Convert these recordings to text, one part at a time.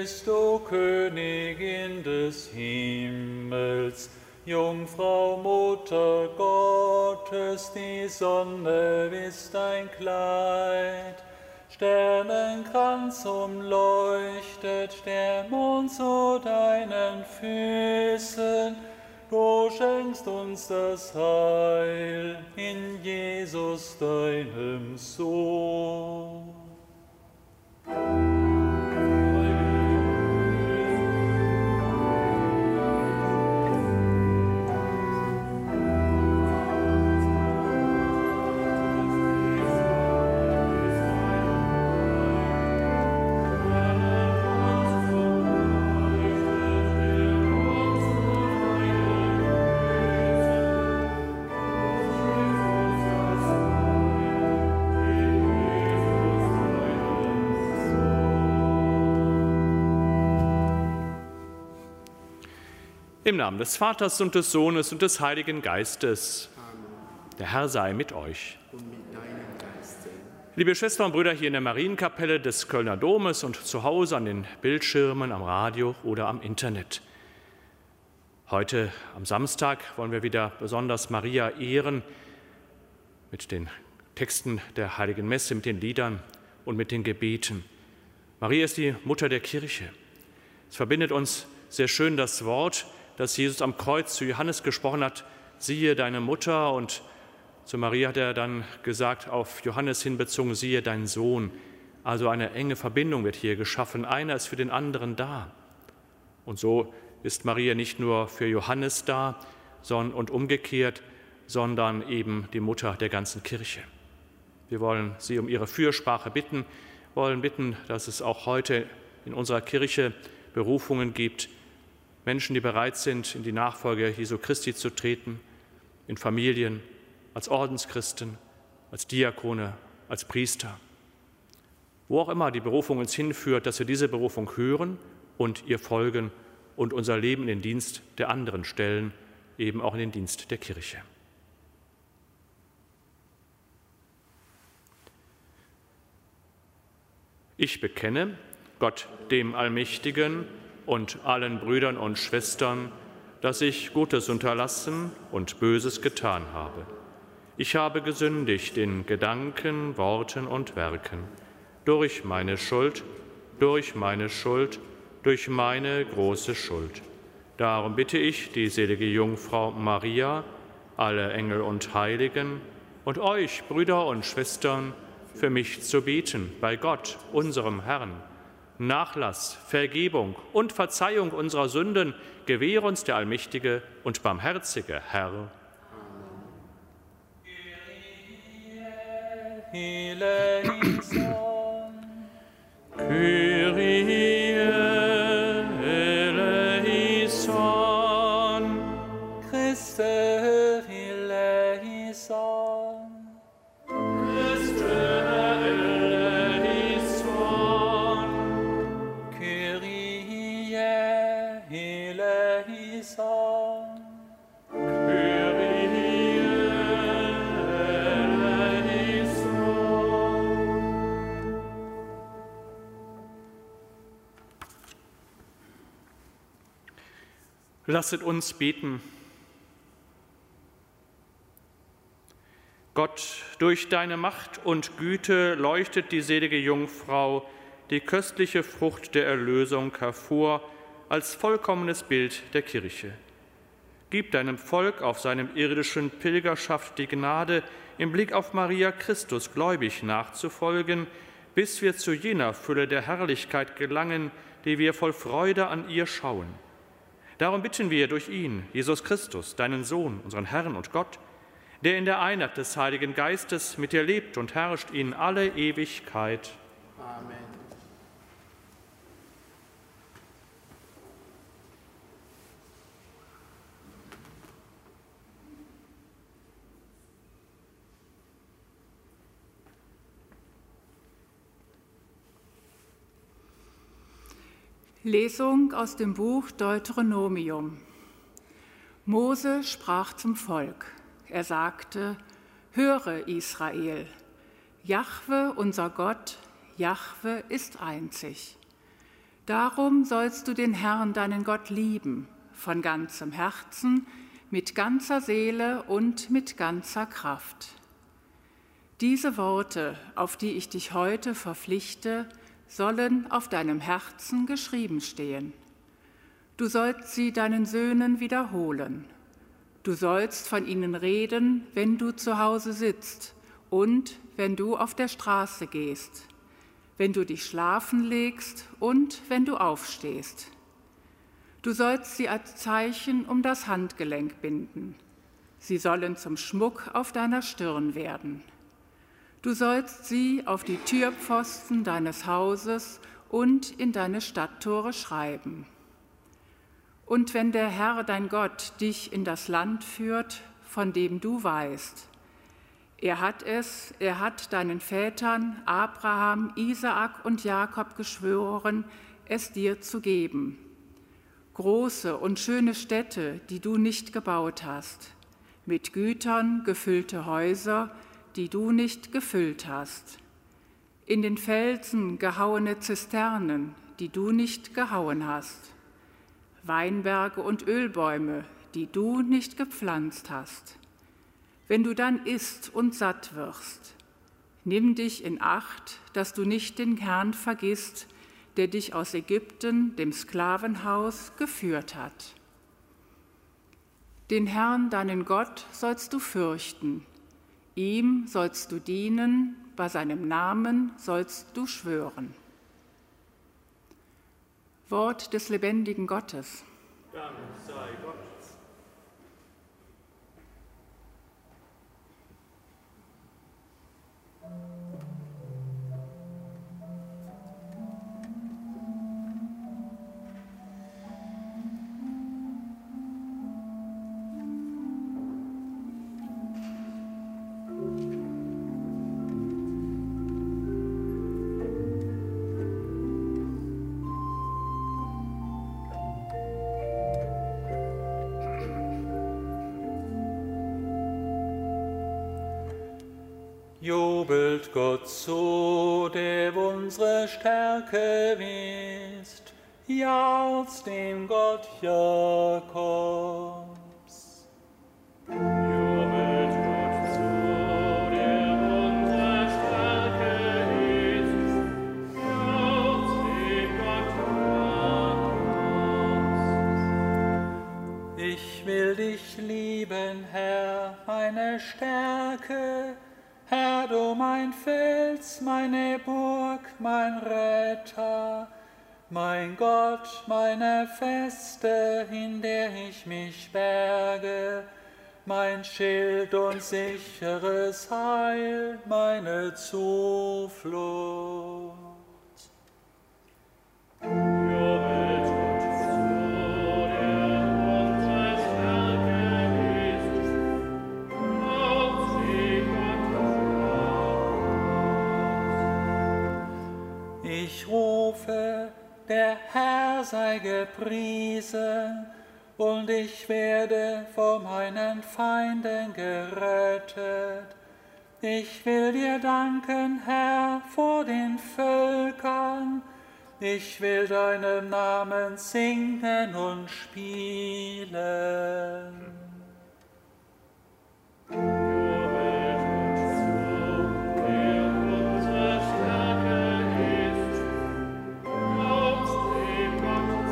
bist, o Königin des Himmels, Jungfrau, Mutter Gottes, die Sonne ist dein Kleid. Sternenkranz umleuchtet der Mond zu deinen Füßen. Du schenkst uns das Heil in Jesus, deinem Sohn. Im Namen des Vaters und des Sohnes und des Heiligen Geistes. Amen. Der Herr sei mit euch. Und mit deinem Geiste. Liebe Schwestern und Brüder hier in der Marienkapelle des Kölner Domes und zu Hause an den Bildschirmen, am Radio oder am Internet. Heute am Samstag wollen wir wieder besonders Maria ehren mit den Texten der Heiligen Messe, mit den Liedern und mit den Gebeten. Maria ist die Mutter der Kirche. Es verbindet uns sehr schön das Wort, dass Jesus am Kreuz zu Johannes gesprochen hat, siehe deine Mutter, und zu Maria hat er dann gesagt, auf Johannes hinbezogen, siehe dein Sohn. Also eine enge Verbindung wird hier geschaffen, einer ist für den anderen da. Und so ist Maria nicht nur für Johannes da und umgekehrt, sondern eben die Mutter der ganzen Kirche. Wir wollen sie um ihre Fürsprache bitten, wollen bitten, dass es auch heute in unserer Kirche Berufungen gibt, Menschen, die bereit sind, in die Nachfolge Jesu Christi zu treten, in Familien, als Ordenschristen, als Diakone, als Priester. Wo auch immer die Berufung uns hinführt, dass wir diese Berufung hören und ihr folgen und unser Leben in den Dienst der anderen stellen, eben auch in den Dienst der Kirche. Ich bekenne Gott, dem Allmächtigen, und allen Brüdern und Schwestern, dass ich Gutes unterlassen und Böses getan habe. Ich habe gesündigt in Gedanken, Worten und Werken, durch meine Schuld, durch meine große Schuld. Darum bitte ich die selige Jungfrau Maria, alle Engel und Heiligen und euch, Brüder und Schwestern, für mich zu beten bei Gott, unserem Herrn. Nachlass, Vergebung und Verzeihung unserer Sünden gewähre uns der allmächtige und barmherzige Herr. Kyrie eleison. Christe eleison. Lasset uns beten. Gott, durch deine Macht und Güte leuchtet die selige Jungfrau, die köstliche Frucht der Erlösung, hervor als vollkommenes Bild der Kirche. Gib deinem Volk auf seinem irdischen Pilgerschaft die Gnade, im Blick auf Maria Christus gläubig nachzufolgen, bis wir zu jener Fülle der Herrlichkeit gelangen, die wir voll Freude an ihr schauen. Darum bitten wir durch ihn, Jesus Christus, deinen Sohn, unseren Herrn und Gott, der in der Einheit des Heiligen Geistes mit dir lebt und herrscht in alle Ewigkeit. Amen. Lesung aus dem Buch Deuteronomium. Mose sprach zum Volk. Er sagte: Höre, Israel, Jahwe, unser Gott, Jahwe ist einzig. Darum sollst du den Herrn, deinen Gott, lieben, von ganzem Herzen, mit ganzer Seele und mit ganzer Kraft. Diese Worte, auf die ich dich heute verpflichte, sollen auf deinem Herzen geschrieben stehen. Du sollst sie deinen Söhnen wiederholen. Du sollst von ihnen reden, wenn du zu Hause sitzt und wenn du auf der Straße gehst, wenn du dich schlafen legst und wenn du aufstehst. Du sollst sie als Zeichen um das Handgelenk binden. Sie sollen zum Schmuck auf deiner Stirn werden. Du sollst sie auf die Türpfosten deines Hauses und in deine Stadttore schreiben. Und wenn der Herr, dein Gott, dich in das Land führt, von dem du weißt, er hat deinen Vätern Abraham, Isaak und Jakob geschworen, es dir zu geben. Große und schöne Städte, die du nicht gebaut hast, mit Gütern gefüllte Häuser, die du nicht gefüllt hast. In den Felsen gehauene Zisternen, die du nicht gehauen hast. Weinberge und Ölbäume, die du nicht gepflanzt hast. Wenn du dann isst und satt wirst, nimm dich in Acht, dass du nicht den Herrn vergisst, der dich aus Ägypten, dem Sklavenhaus, geführt hat. Den Herrn, deinen Gott, sollst du fürchten. Ihm sollst du dienen, bei seinem Namen sollst du schwören. Wort des lebendigen Gottes. Dank sei Gott. Jubelt Gott zu, der unsere Stärke ist, jauchzt dem Gott Jakobs. Jubelt Gott zu, der unsere Stärke ist, jauchzt dem Gott Jakobs. Ich will dich lieben, Herr, meine Stärke, Herr, du mein Fels, meine Burg, mein Retter, mein Gott, meine Feste, in der ich mich berge, mein Schild und sicheres Heil, meine Zuflucht. Jubelt Gott zu, der unsere Stärke ist, jauchzt dem Gott Jakobs. Ich rufe, der Herr sei gepriesen, und ich werde vor meinen Feinden gerettet. Ich will dir danken, Herr, vor den Völkern. Ich will deinem Namen singen und spielen. Jubelt Gott zu, der unsere Stärke ist, jauchzt dem Gott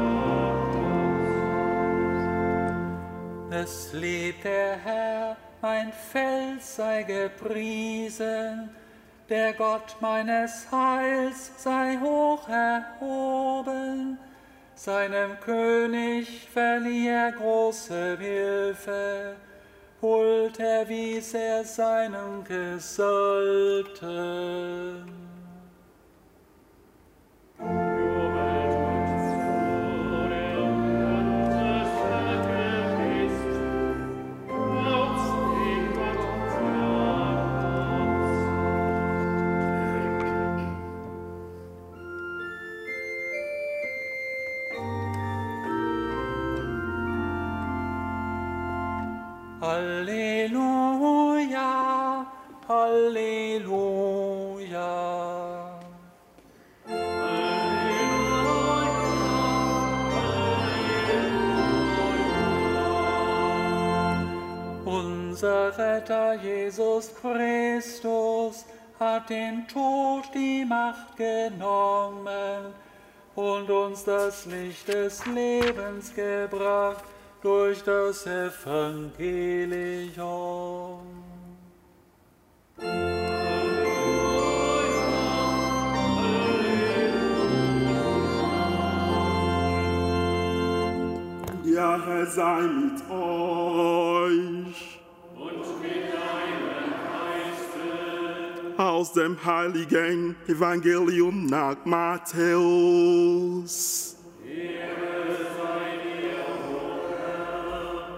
Jakobs. Es lebt der Herr, mein Fels sei gepriesen, der Gott meines Heils sei hoch erhoben. Seinem König verlieh er große Hilfe, Huld erwies er seinem Gesalbten. Jubelt Gott zu, der unsere Stärke ist, jauchzt dem Gott Halleluja, Halleluja. Halleluja, Unser Retter Jesus Christus hat den Tod die Macht genommen und uns das Licht des Lebens gebracht durch das Evangelium. Der Herr sei mit euch. Und mit deinem Geiste. Aus dem heiligen Evangelium nach Matthäus. Ehre sei dir, o Herr.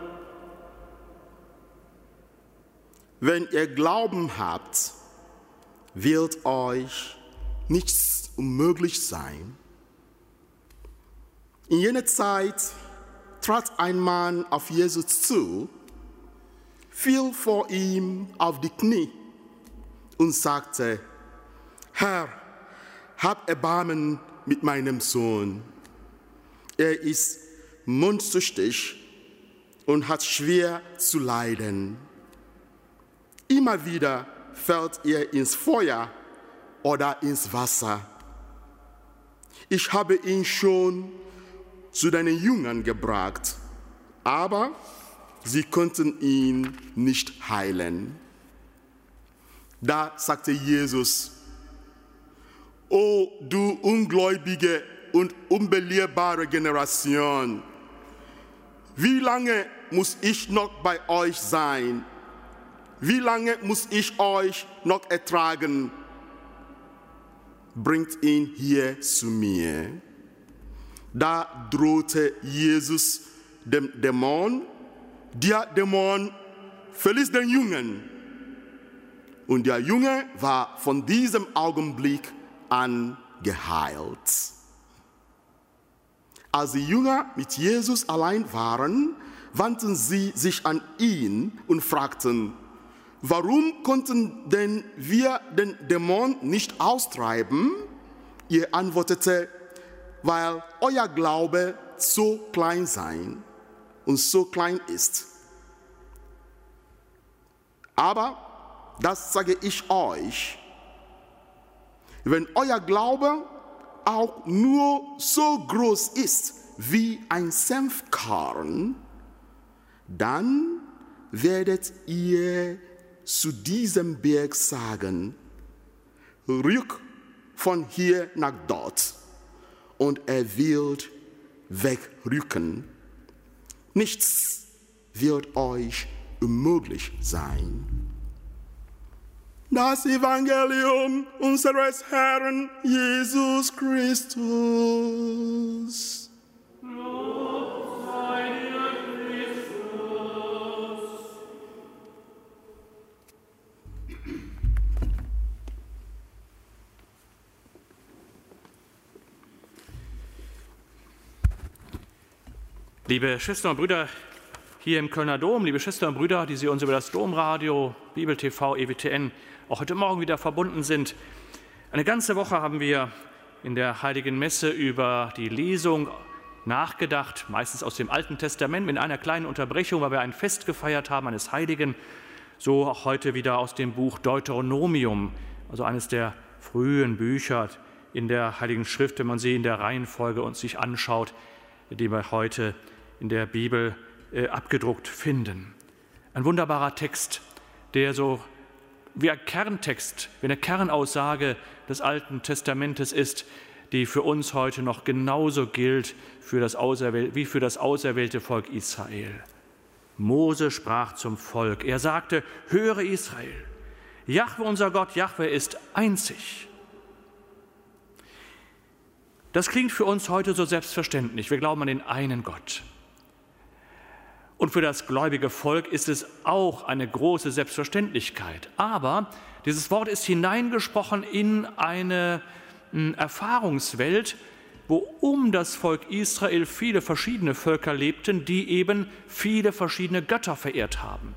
Wenn ihr Glauben habt, wird euch nichts unmöglich sein. In jener Zeit trat ein Mann auf Jesus zu, fiel vor ihm auf die Knie und sagte: Herr, hab Erbarmen mit meinem Sohn. Er ist mondsüchtig und hat schwer zu leiden. Immer wieder fällt er ins Feuer oder ins Wasser. Ich habe ihn schon zu deinen Jüngern gebracht, aber sie konnten ihn nicht heilen. Da sagte Jesus: O du ungläubige und unbelehrbare Generation, wie lange muss ich noch bei euch sein? Wie lange muss ich euch noch ertragen? Bringt ihn hier zu mir. Da drohte Jesus dem Dämon. Der Dämon verließ den Jungen. Und der Junge war von diesem Augenblick an geheilt. Als die Jünger mit Jesus allein waren, wandten sie sich an ihn und fragten: Warum konnten denn wir den Dämon nicht austreiben? Er antwortete: Weil euer Glaube so klein sein und so klein ist. Aber das sage ich euch: Wenn euer Glaube auch nur so groß ist wie ein Senfkorn, dann werdet ihr zu diesem Berg sagen: Rück von hier nach dort, und er wird wegrücken. Nichts wird euch unmöglich sein. Das Evangelium unseres Herrn Jesus Christus. Lob sei dir, Christus. Liebe Schwestern und Brüder hier im Kölner Dom, liebe Schwestern und Brüder, die Sie uns über das Domradio, Bibel TV, EWTN auch heute Morgen wieder verbunden sind. Eine ganze Woche haben wir in der Heiligen Messe über die Lesung nachgedacht, meistens aus dem Alten Testament, mit einer kleinen Unterbrechung, weil wir ein Fest gefeiert haben eines Heiligen. So auch heute wieder aus dem Buch Deuteronomium, also eines der frühen Bücher in der Heiligen Schrift, wenn man sie in der Reihenfolge uns sich anschaut, die wir heute in der Bibel abgedruckt finden. Ein wunderbarer Text, der so wie ein Kerntext, wie eine Kernaussage des Alten Testamentes ist, die für uns heute noch genauso gilt wie für das auserwählte Volk Israel. Mose sprach zum Volk, er sagte: Höre Israel, Jahwe unser Gott, Jahwe ist einzig. Das klingt für uns heute so selbstverständlich. Wir glauben an den einen Gott. Und für das gläubige Volk ist es auch eine große Selbstverständlichkeit. Aber dieses Wort ist hineingesprochen in eine Erfahrungswelt, wo um das Volk Israel viele verschiedene Völker lebten, die eben viele verschiedene Götter verehrt haben.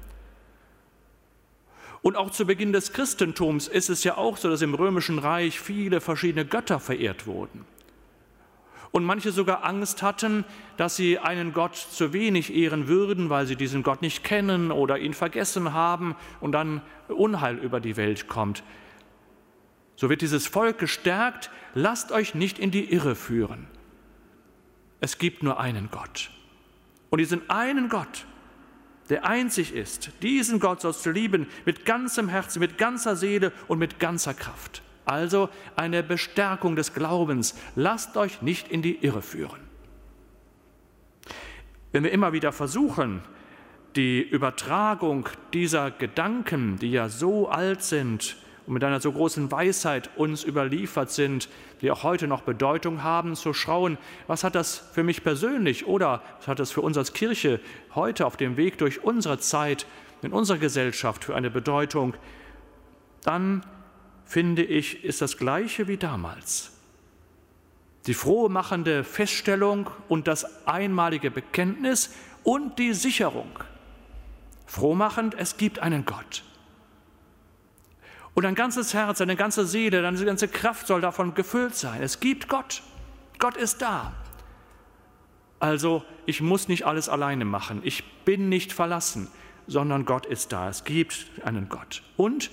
Und auch zu Beginn des Christentums ist es ja auch so, dass im Römischen Reich viele verschiedene Götter verehrt wurden. Und manche sogar Angst hatten, dass sie einen Gott zu wenig ehren würden, weil sie diesen Gott nicht kennen oder ihn vergessen haben und dann Unheil über die Welt kommt. So wird dieses Volk gestärkt: Lasst euch nicht in die Irre führen. Es gibt nur einen Gott. Und diesen einen Gott, der einzig ist, diesen Gott sollst du lieben mit ganzem Herzen, mit ganzer Seele und mit ganzer Kraft. Also eine Bestärkung des Glaubens. Lasst euch nicht in die Irre führen. Wenn wir immer wieder versuchen, die Übertragung dieser Gedanken, die ja so alt sind und mit einer so großen Weisheit uns überliefert sind, die auch heute noch Bedeutung haben, zu schauen, was hat das für mich persönlich oder was hat das für uns als Kirche heute auf dem Weg durch unsere Zeit, in unserer Gesellschaft für eine Bedeutung, dann finde ich, ist das Gleiche wie damals. Die frohmachende Feststellung und das einmalige Bekenntnis und die Sicherung. Frohmachend, es gibt einen Gott. Und ein ganzes Herz, eine ganze Seele, eine ganze Kraft soll davon gefüllt sein. Es gibt Gott. Gott ist da. Also ich muss nicht alles alleine machen. Ich bin nicht verlassen, sondern Gott ist da. Es gibt einen Gott. Und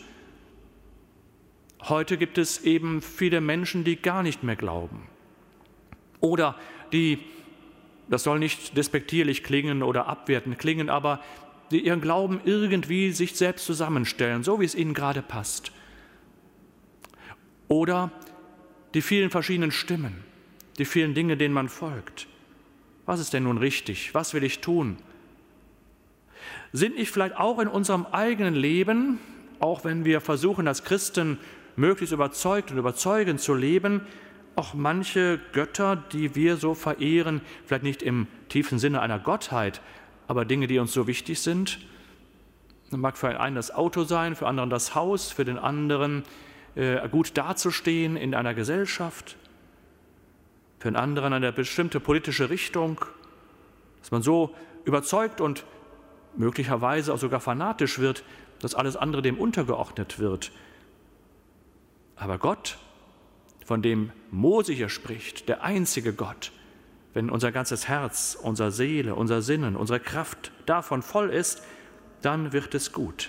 heute gibt es eben viele Menschen, die gar nicht mehr glauben. Oder die, das soll nicht despektierlich klingen oder abwertend klingen, aber die ihren Glauben irgendwie sich selbst zusammenstellen, so wie es ihnen gerade passt. Oder die vielen verschiedenen Stimmen, die vielen Dinge, denen man folgt. Was ist denn nun richtig? Was will ich tun? Sind nicht vielleicht auch in unserem eigenen Leben, auch wenn wir versuchen, als Christen möglichst überzeugt und überzeugend zu leben, auch manche Götter, die wir so verehren, vielleicht nicht im tiefen Sinne einer Gottheit, aber Dinge, die uns so wichtig sind? Das mag für einen das Auto sein, für anderen das Haus, für den anderen gut dazustehen in einer Gesellschaft, für einen anderen eine bestimmte politische Richtung, dass man so überzeugt und möglicherweise auch sogar fanatisch wird, dass alles andere dem untergeordnet wird. Aber Gott, von dem Mose hier spricht, der einzige Gott, wenn unser ganzes Herz, unsere Seele, unser Sinnen, unsere Kraft davon voll ist, dann wird es gut.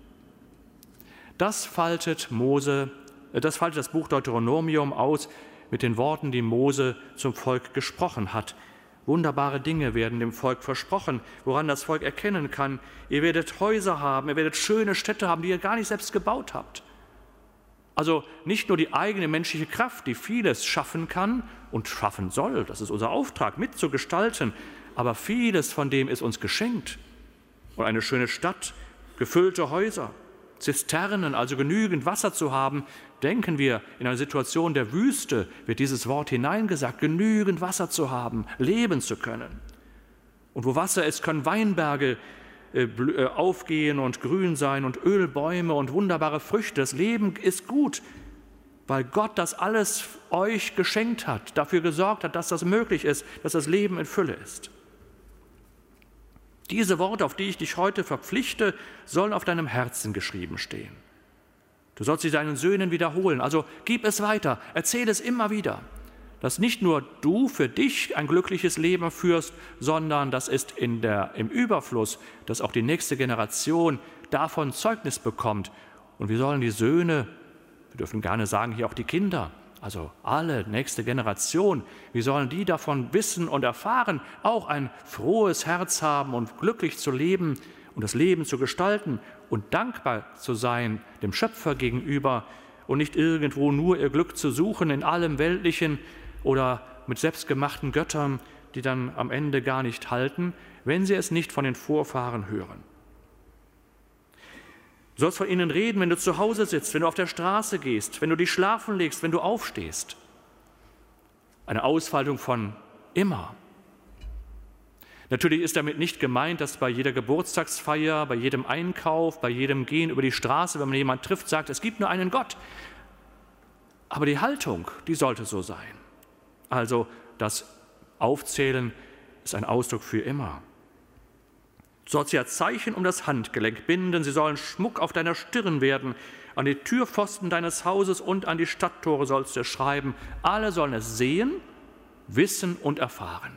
Das faltet das Buch Deuteronomium aus mit den Worten, die Mose zum Volk gesprochen hat. Wunderbare Dinge werden dem Volk versprochen, woran das Volk erkennen kann: Ihr werdet Häuser haben, ihr werdet schöne Städte haben, die ihr gar nicht selbst gebaut habt. Also nicht nur die eigene menschliche Kraft, die vieles schaffen kann und schaffen soll, das ist unser Auftrag, mitzugestalten, aber vieles von dem ist uns geschenkt. Und eine schöne Stadt, gefüllte Häuser, Zisternen, also genügend Wasser zu haben. Denken wir, in einer Situation der Wüste wird dieses Wort hineingesagt, genügend Wasser zu haben, leben zu können. Und wo Wasser ist, können Weinberge aufgehen und grün sein und Ölbäume und wunderbare Früchte. Das Leben ist gut, weil Gott das alles euch geschenkt hat, dafür gesorgt hat, dass das möglich ist, dass das Leben in Fülle ist. Diese Worte, auf die ich dich heute verpflichte, sollen auf deinem Herzen geschrieben stehen. Du sollst sie deinen Söhnen wiederholen, also gib es weiter, erzähle es immer wieder, dass nicht nur du für dich ein glückliches Leben führst, sondern das ist im Überfluss, dass auch die nächste Generation davon Zeugnis bekommt. Und wir sollen die Söhne, wir dürfen gerne sagen hier auch die Kinder, also alle, nächste Generation, wie sollen die davon wissen und erfahren, auch ein frohes Herz haben und glücklich zu leben und das Leben zu gestalten und dankbar zu sein dem Schöpfer gegenüber und nicht irgendwo nur ihr Glück zu suchen in allem Weltlichen oder mit selbstgemachten Göttern, die dann am Ende gar nicht halten, wenn sie es nicht von den Vorfahren hören. Du sollst von ihnen reden, wenn du zu Hause sitzt, wenn du auf der Straße gehst, wenn du dich schlafen legst, wenn du aufstehst. Eine Ausfaltung von immer. Natürlich ist damit nicht gemeint, dass bei jeder Geburtstagsfeier, bei jedem Einkauf, bei jedem Gehen über die Straße, wenn man jemanden trifft, sagt, es gibt nur einen Gott. Aber die Haltung, die sollte so sein. Also das Aufzählen ist ein Ausdruck für immer. Du sollst sie als Zeichen um das Handgelenk binden, sie sollen Schmuck auf deiner Stirn werden, an die Türpfosten deines Hauses und an die Stadttore sollst du es schreiben. Alle sollen es sehen, wissen und erfahren.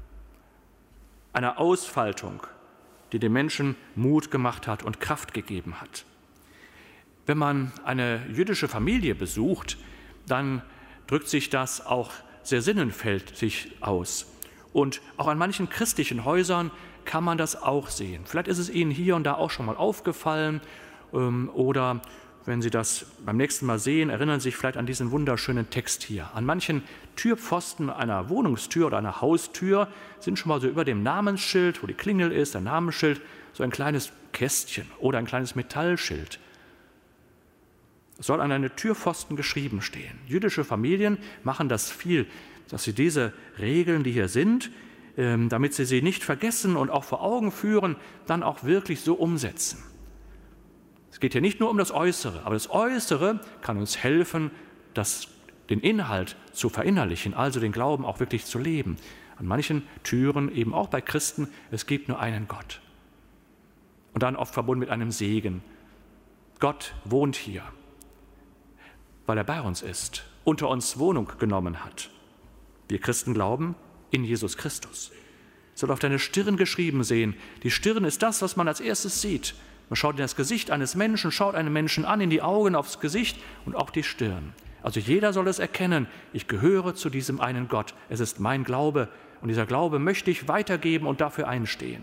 Eine Ausfaltung, die den Menschen Mut gemacht hat und Kraft gegeben hat. Wenn man eine jüdische Familie besucht, dann drückt sich das auch sehr sinnenfältig aus. Und auch an manchen christlichen Häusern kann man das auch sehen. Vielleicht ist es Ihnen hier und da auch schon mal aufgefallen oder wenn Sie das beim nächsten Mal sehen, erinnern Sie sich vielleicht an diesen wunderschönen Text hier. An manchen Türpfosten einer Wohnungstür oder einer Haustür sind schon mal so über dem Namensschild, wo die Klingel ist, der Namensschild, so ein kleines Kästchen oder ein kleines Metallschild. Es soll an eine Türpfosten geschrieben stehen. Jüdische Familien machen das viel, dass sie diese Regeln, die hier sind, damit sie nicht vergessen und auch vor Augen führen, dann auch wirklich so umsetzen. Es geht hier nicht nur um das Äußere, aber das Äußere kann uns helfen, den Inhalt zu verinnerlichen, also den Glauben auch wirklich zu leben. An manchen Türen, eben auch bei Christen, es gibt nur einen Gott. Und dann oft verbunden mit einem Segen. Gott wohnt hier, weil er bei uns ist, unter uns Wohnung genommen hat. Wir Christen glauben in Jesus Christus. Es soll auf deine Stirn geschrieben sehen. Die Stirn ist das, was man als erstes sieht. Man schaut in das Gesicht eines Menschen, schaut einen Menschen an, in die Augen, aufs Gesicht und auch die Stirn. Also jeder soll es erkennen, ich gehöre zu diesem einen Gott. Es ist mein Glaube und dieser Glaube möchte ich weitergeben und dafür einstehen.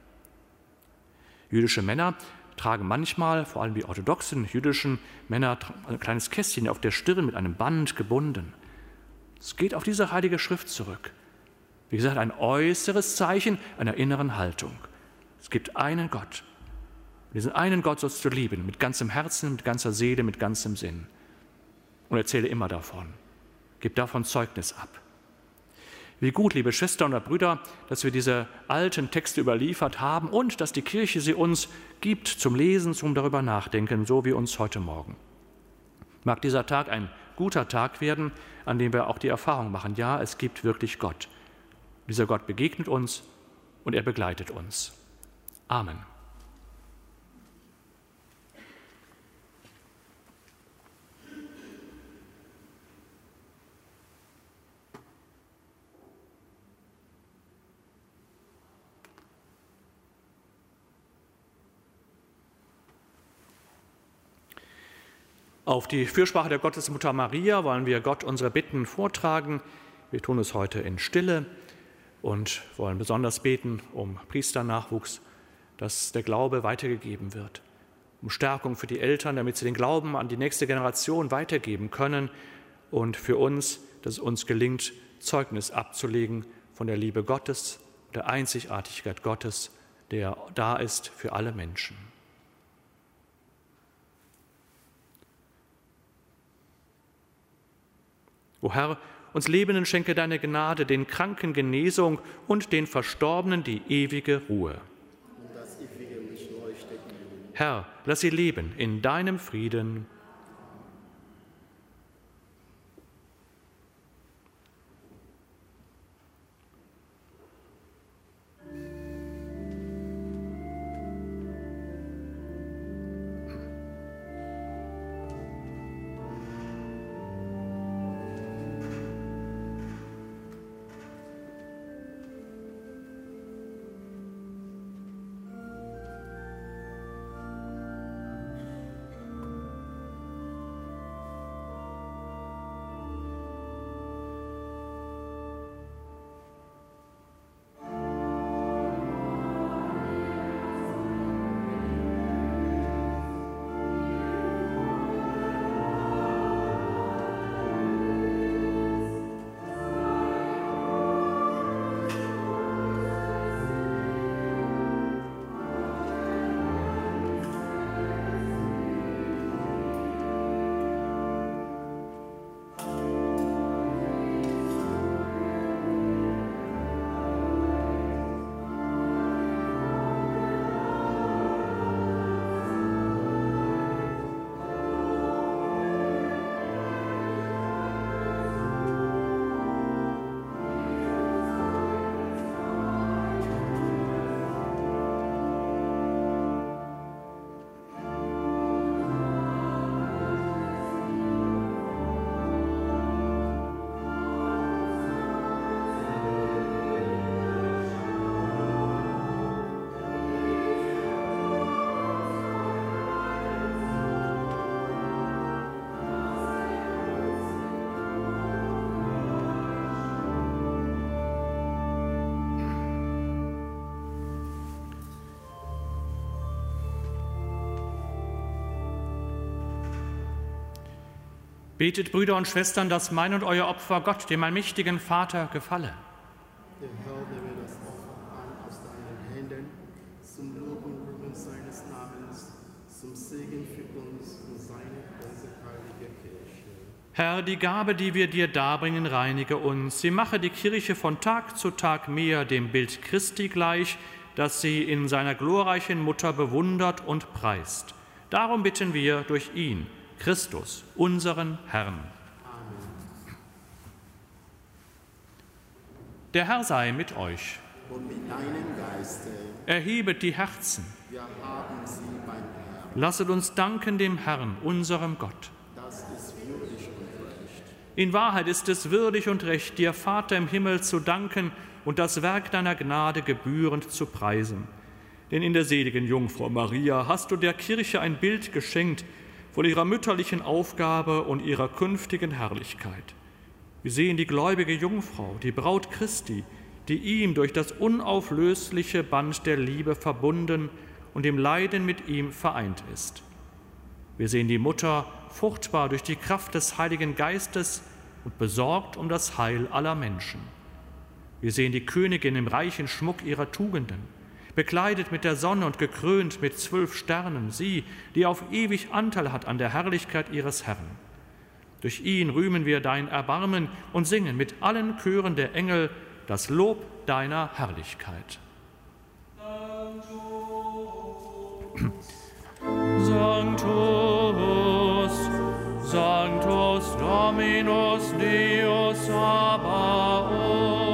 Jüdische Männer tragen manchmal, vor allem die orthodoxen jüdischen Männer, ein kleines Kästchen auf der Stirn mit einem Band gebunden. Es geht auf diese heilige Schrift zurück. Wie gesagt, ein äußeres Zeichen einer inneren Haltung. Es gibt einen Gott. Diesen einen Gott sollst du lieben, mit ganzem Herzen, mit ganzer Seele, mit ganzem Sinn. Und erzähle immer davon. Gib davon Zeugnis ab. Wie gut, liebe Schwestern und Brüder, dass wir diese alten Texte überliefert haben und dass die Kirche sie uns gibt zum Lesen, zum darüber nachdenken, so wie uns heute Morgen. Mag dieser Tag ein guter Tag werden, an dem wir auch die Erfahrung machen, ja, es gibt wirklich Gott. Dieser Gott begegnet uns und er begleitet uns. Amen. Auf die Fürsprache der Gottesmutter Maria wollen wir Gott unsere Bitten vortragen. Wir tun es heute in Stille und wollen besonders beten um Priesternachwuchs, dass der Glaube weitergegeben wird, um Stärkung für die Eltern, damit sie den Glauben an die nächste Generation weitergeben können und für uns, dass es uns gelingt, Zeugnis abzulegen von der Liebe Gottes, der Einzigartigkeit Gottes, der da ist für alle Menschen. O Herr, uns Lebenden schenke deine Gnade, den Kranken Genesung und den Verstorbenen die ewige Ruhe. Und das ewige Licht leuchtet ihnen. Herr, lass sie leben in deinem Frieden. Betet, Brüder und Schwestern, dass mein und euer Opfer Gott, dem allmächtigen Vater, gefalle. Der Herr nehme das Opfer an aus deinen Händen, zum Lob und Ruhm seines Namens, zum Segen für uns und seine ganze heilige Kirche. Herr, die Gabe, die wir dir darbringen, reinige uns. Sie mache die Kirche von Tag zu Tag mehr dem Bild Christi gleich, das sie in seiner glorreichen Mutter bewundert und preist. Darum bitten wir durch ihn, Christus, unseren Herrn. Amen. Der Herr sei mit euch. Und mit deinem Geiste, Erhebet die Herzen. wir haben sie beim Herrn. Lasset uns danken dem Herrn, unserem Gott. Das ist würdig und recht. In Wahrheit ist es würdig und recht, dir, Vater im Himmel, zu danken und das Werk deiner Gnade gebührend zu preisen. Denn in der seligen Jungfrau Maria hast du der Kirche ein Bild geschenkt von ihrer mütterlichen Aufgabe und ihrer künftigen Herrlichkeit. Wir sehen die gläubige Jungfrau, die Braut Christi, die ihm durch das unauflösliche Band der Liebe verbunden und im Leiden mit ihm vereint ist. Wir sehen die Mutter, fruchtbar durch die Kraft des Heiligen Geistes und besorgt um das Heil aller Menschen. Wir sehen die Königin im reichen Schmuck ihrer Tugenden, bekleidet mit der Sonne und gekrönt mit 12 Sternen, sie, die auf ewig Anteil hat an der Herrlichkeit ihres Herrn. Durch ihn rühmen wir dein Erbarmen und singen mit allen Chören der Engel das Lob deiner Herrlichkeit. Sanctus, Sanctus Dominus Deus Sabaoth.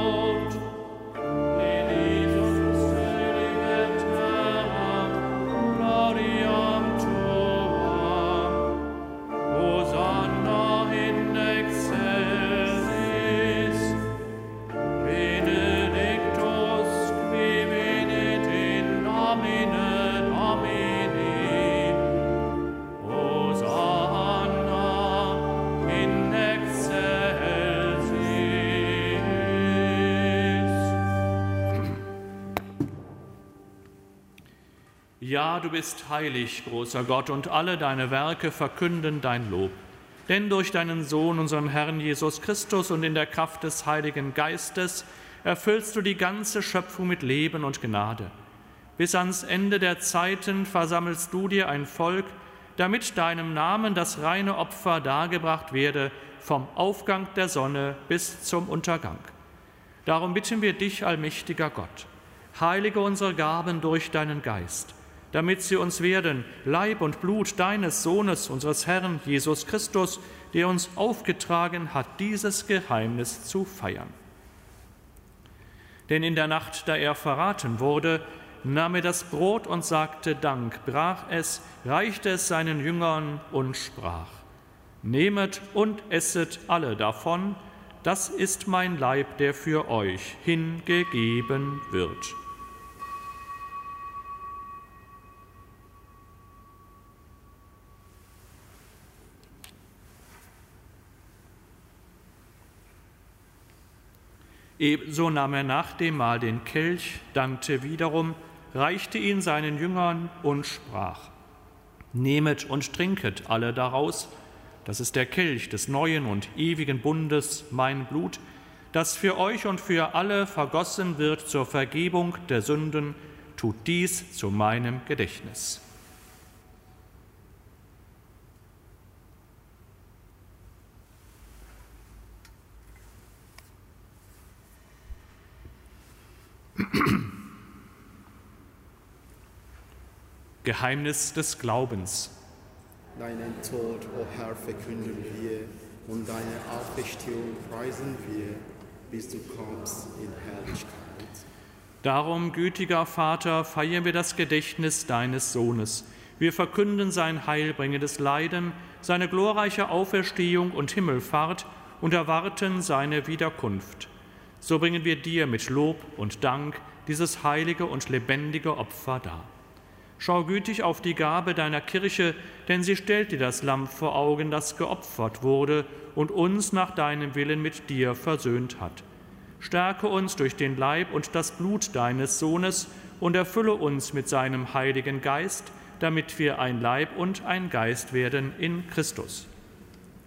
Ja, du bist heilig, großer Gott, und alle deine Werke verkünden dein Lob. Denn durch deinen Sohn, unseren Herrn Jesus Christus, und in der Kraft des Heiligen Geistes erfüllst du die ganze Schöpfung mit Leben und Gnade. Bis ans Ende der Zeiten versammelst du dir ein Volk, damit deinem Namen das reine Opfer dargebracht werde, vom Aufgang der Sonne bis zum Untergang. Darum bitten wir dich, allmächtiger Gott, heilige unsere Gaben durch deinen Geist, damit sie uns werden, Leib und Blut deines Sohnes, unseres Herrn Jesus Christus, der uns aufgetragen hat, dieses Geheimnis zu feiern. Denn in der Nacht, da er verraten wurde, nahm er das Brot und sagte Dank, brach es, reichte es seinen Jüngern und sprach: Nehmet und esset alle davon, das ist mein Leib, der für euch hingegeben wird. Ebenso nahm er nach dem Mahl den Kelch, dankte wiederum, reichte ihn seinen Jüngern und sprach: Nehmet und trinket alle daraus, das ist der Kelch des neuen und ewigen Bundes, mein Blut, das für euch und für alle vergossen wird zur Vergebung der Sünden. Tut dies zu meinem Gedächtnis. Geheimnis des Glaubens. Deinen Tod, o Herr, verkünden wir, und deine Auferstehung preisen wir, bis du kommst in Herrlichkeit. Darum, gütiger Vater, feiern wir das Gedächtnis deines Sohnes. Wir verkünden sein heilbringendes Leiden, seine glorreiche Auferstehung und Himmelfahrt und erwarten seine Wiederkunft. So bringen wir dir mit Lob und Dank dieses heilige und lebendige Opfer dar. Schau gütig auf die Gabe deiner Kirche, denn sie stellt dir das Lamm vor Augen, das geopfert wurde und uns nach deinem Willen mit dir versöhnt hat. Stärke uns durch den Leib und das Blut deines Sohnes und erfülle uns mit seinem Heiligen Geist, damit wir ein Leib und ein Geist werden in Christus.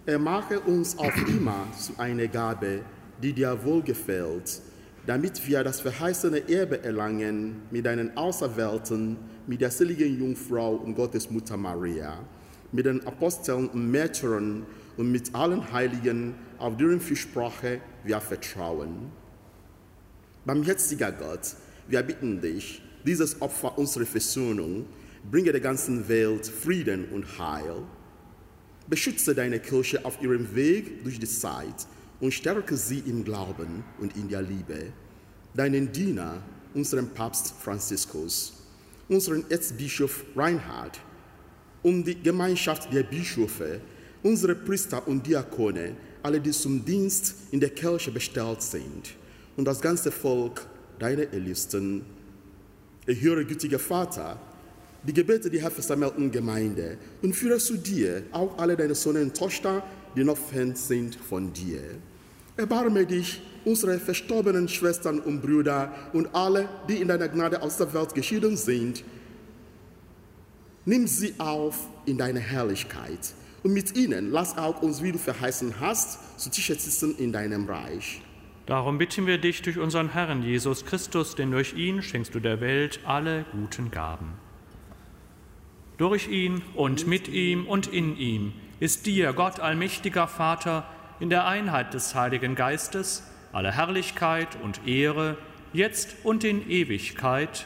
Er mache uns auf immer zu einer Gabe, die dir wohlgefällt, damit wir das verheißene Erbe erlangen mit deinen Auserwählten, mit der seligen Jungfrau und Gottesmutter Maria, mit den Aposteln und Märtyrern und mit allen Heiligen, auf deren Fürsprache wir vertrauen. Barmherziger Gott, wir bitten dich, dieses Opfer unserer Versöhnung bringe der ganzen Welt Frieden und Heil. Beschütze deine Kirche auf ihrem Weg durch die Zeit und stärke sie im Glauben und in der Liebe. Deinen Diener, unseren Papst Franziskus, unseren Erzbischof Reinhard und die Gemeinschaft der Bischöfe, unsere Priester und Diakone, alle, die zum Dienst in der Kirche bestellt sind, und das ganze Volk, deine Erlösten. Erhöre, gütiger Vater, die Gebete der versammelten Gemeinde und führe zu dir auch alle deine Söhne und Töchter, die noch fern sind von dir. Erbarme dich unsere verstorbenen Schwestern und Brüder und alle, die in deiner Gnade aus der Welt geschieden sind. Nimm sie auf in deine Herrlichkeit und mit ihnen lass auch uns, wie du verheißen hast, zu Tische sitzen in deinem Reich. Darum bitten wir dich durch unseren Herrn Jesus Christus, denn durch ihn schenkst du der Welt alle guten Gaben. Durch ihn und mit ihm und in ihm ist dir, Gott allmächtiger Vater, in der Einheit des Heiligen Geistes, alle Herrlichkeit und Ehre, jetzt und in Ewigkeit.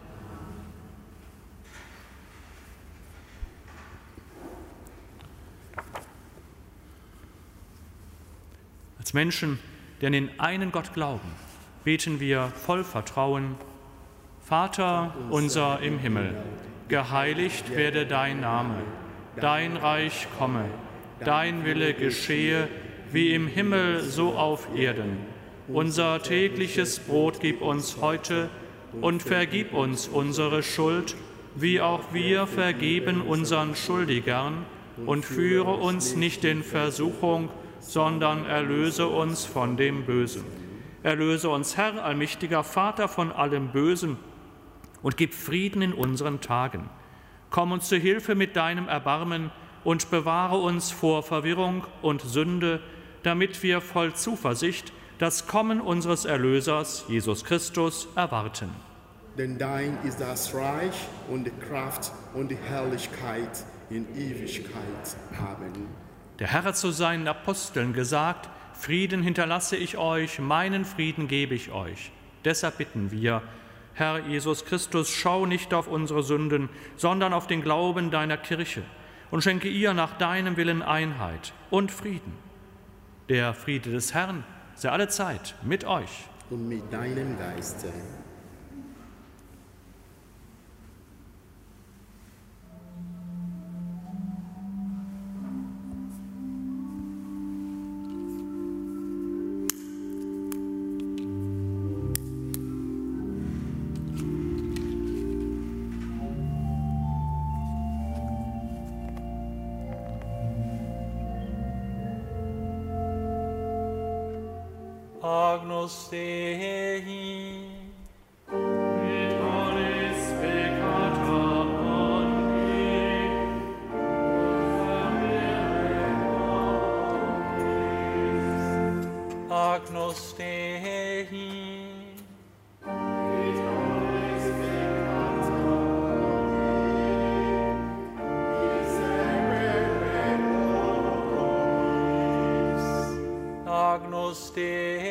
Als Menschen, die an den einen Gott glauben, beten wir voll Vertrauen: Vater unser im Himmel, geheiligt werde dein Name, dein Reich komme, dein Wille geschehe, wie im Himmel so auf Erden. Unser tägliches Brot gib uns heute und vergib uns unsere Schuld, wie auch wir vergeben unseren Schuldigern, und führe uns nicht in Versuchung, sondern erlöse uns von dem Bösen. Erlöse uns, Herr, allmächtiger Vater, von allem Bösen und gib Frieden in unseren Tagen. Komm uns zu Hilfe mit deinem Erbarmen und bewahre uns vor Verwirrung und Sünde, damit wir voll Zuversicht das Kommen unseres Erlösers, Jesus Christus, erwarten. Denn dein ist das Reich und die Kraft und die Herrlichkeit in Ewigkeit. Amen. Der Herr hat zu seinen Aposteln gesagt: Frieden hinterlasse ich euch, meinen Frieden gebe ich euch. Deshalb bitten wir: Herr Jesus Christus, schau nicht auf unsere Sünden, sondern auf den Glauben deiner Kirche und schenke ihr nach deinem Willen Einheit und Frieden. Der Friede des Herrn sei allezeit mit euch. Und mit deinem Geiste. Agnus Dei, Mit alles peccata omni, Agnus Dei, Mit alles peccata Agnus Dei,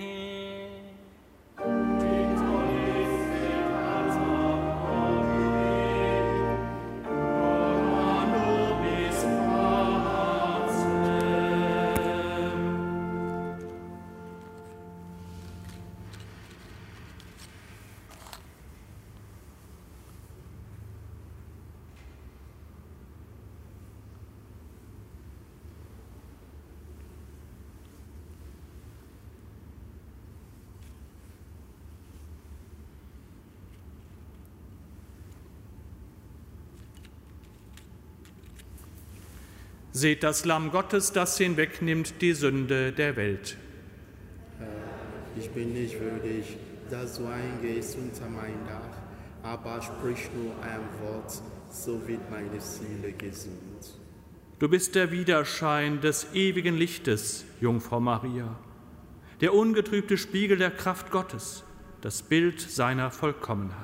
Seht das Lamm Gottes, das hinwegnimmt die Sünde der Welt. Herr, ich bin nicht würdig, dass du eingehst unter mein Dach, aber sprich nur ein Wort, so wird meine Seele gesund. Du bist der Widerschein des ewigen Lichtes, Jungfrau Maria, der ungetrübte Spiegel der Kraft Gottes, das Bild seiner Vollkommenheit.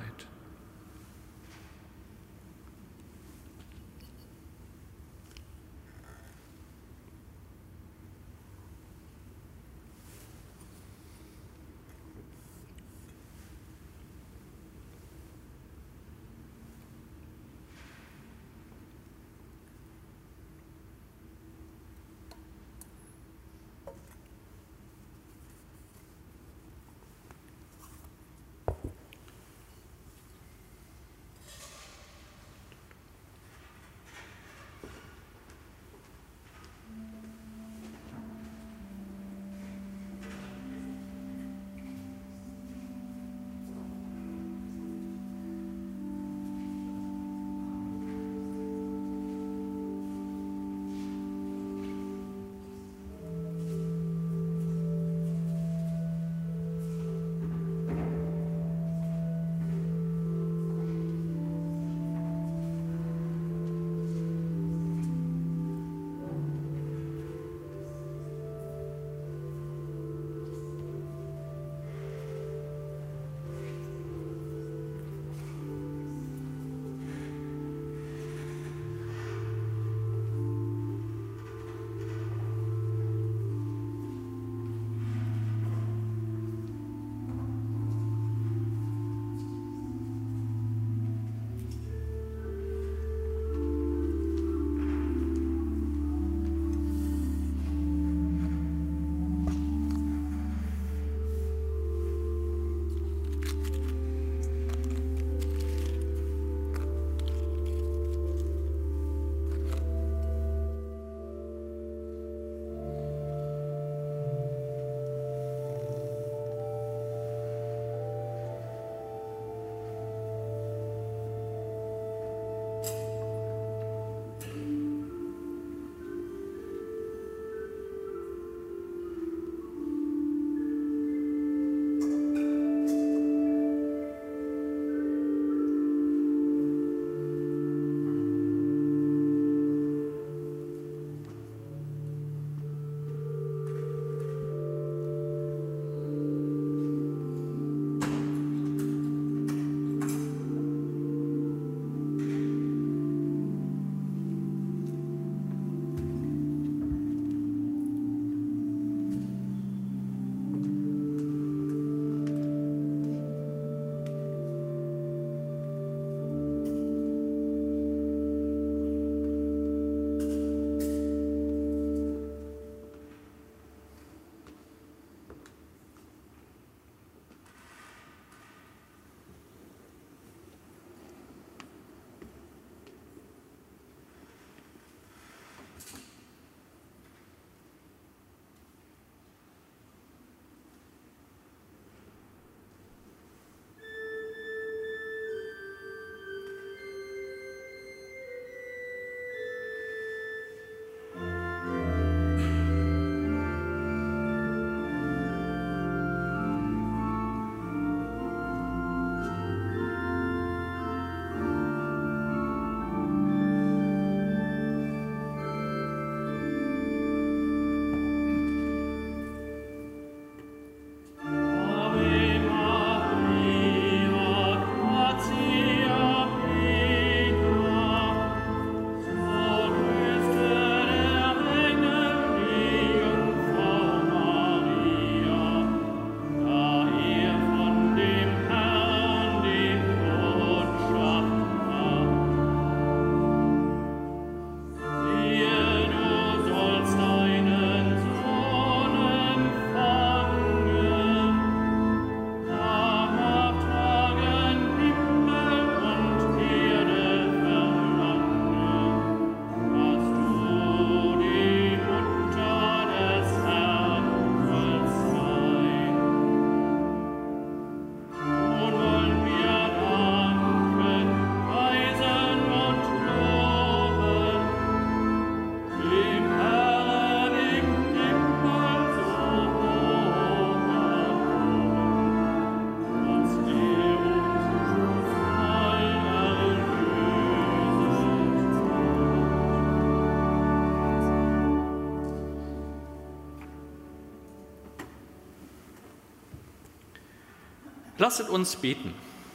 Lasset uns beten.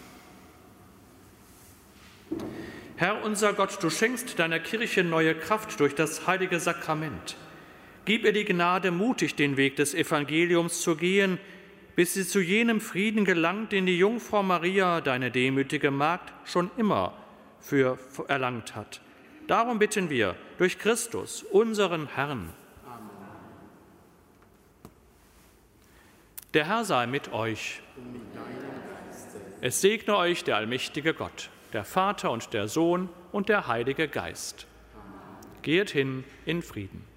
Herr unser Gott, du schenkst deiner Kirche neue Kraft durch das heilige Sakrament. Gib ihr die Gnade, mutig den Weg des Evangeliums zu gehen, bis sie zu jenem Frieden gelangt, den die Jungfrau Maria, deine demütige Magd, schon immer für erlangt hat. Darum bitten wir durch Christus, unseren Herrn. Amen. Der Herr sei mit euch. Es segne euch der allmächtige Gott, der Vater und der Sohn und der Heilige Geist. Geht hin in Frieden.